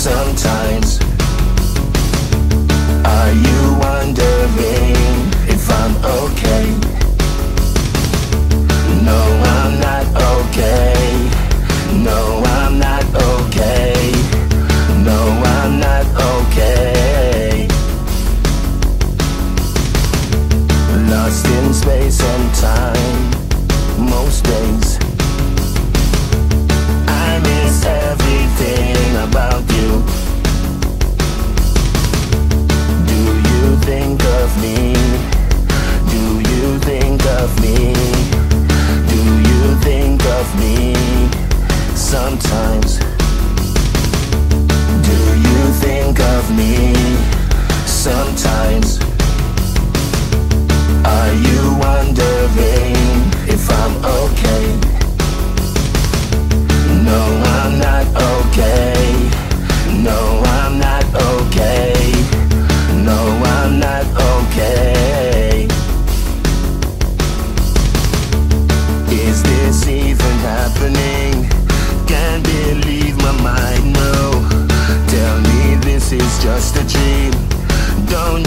sometimes. Are you wondering if I'm okay? No, I'm not okay. No, I'm not okay. No, I'm not okay. Lost in space and time most days. I miss everything about you. Do you think of me? Do you think of me? Do you think of me sometimes? Do you think of me sometimes? Are you wondering if I'm okay? No, I'm not okay. No, I'm not okay. No, I'm not okay. Is this even happening? Can't believe my mind, no. Tell me this is just a dream. Don't